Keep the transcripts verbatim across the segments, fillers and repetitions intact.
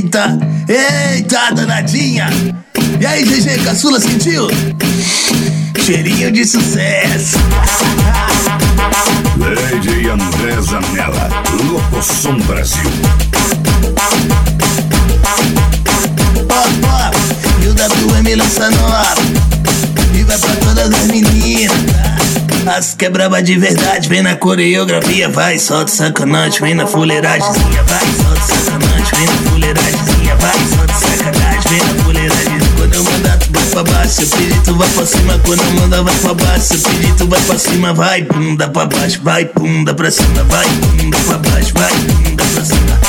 Eita, eita, danadinha. E aí, G G, caçula, sentiu? Cheirinho de sucesso. Lady André Zanella, Locoção Brasil. Ó, ó, e o W M lança nova e vai pra todas as meninas. As que é braba de verdade, vem na coreografia, vai, solta sacanagem, vem na fuleiragemzinha, vai, solta sacanagem, vem na fuleiragemzinha, vai, solta sacanagem, vem na fuleiragemzinha. Quando eu mandar tu vai pra baixo, se eu pedir tu vai pra cima, quando eu mandar vai pra baixo, se eu pedir tu vai pra cima, vai, bunda pra baixo, vai, bunda pra cima, vai, bunda pra baixo, vai, bunda pra cima,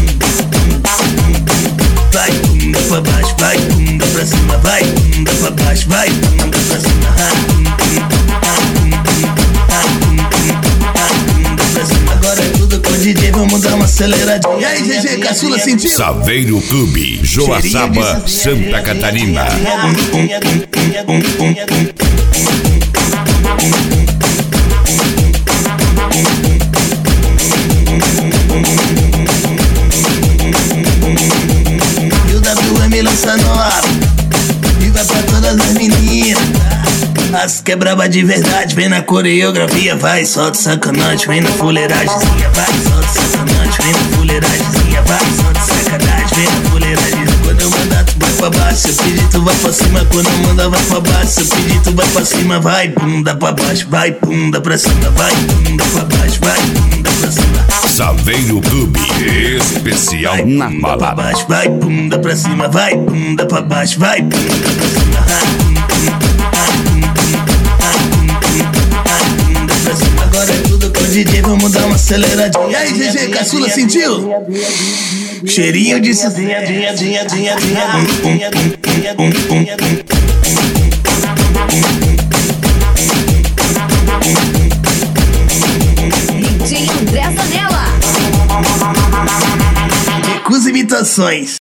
vai, bunda pra baixo, vai, bunda pra cima, vai, bunda pra baixo, vai, bunda pra cima. Agora é tudo com o D J, vamos dar uma aceleradinha. E aí, G G, caçula, sentiu? Saveiro Clube, Joaçaba, Santa Catarina. E o W M lança nova e vai pra todas as meninas. As que é braba de verdade, vem na coreografia, vai, solta sacanagem, vem na fuleiragemzinha, vai, solta sacanagem, vem na fuleiragemzinha, vai, solta sacanagem, vem na fuleiragemzinha. Quando eu mandar tu vai pra baixo, se eu pedir tu vai pra cima, quando eu mandar vai pra baixo, se eu pedir tu vai pra cima, vai, bunda pra baixo, vai, bunda pra cima, vai, bunda pra baixo, vai, bunda pra cima. Saveiro Clube, especial vai, na bunda pra balada. baixo, vai, bunda pra cima, vai, bunda pra baixo, vai, bunda pra cima, vai. Agora é tudo com o D J, vamos dar uma aceleradinha. E aí, G G, caçula, sentiu? Cheirinho de sucesso. D J André Zanella. Recusa imitações.